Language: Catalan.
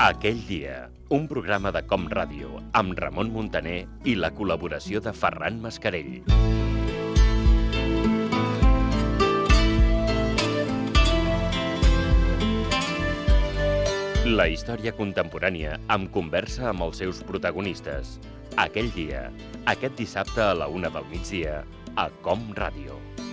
Aquell dia, un programa de Com Ràdio amb Ramon Muntaner i la col·laboració de Ferran Mascarell. La història contemporània amb conversa amb els seus protagonistes. Aquell dia, aquest dissabte a la 1 del migdia, a Com Ràdio.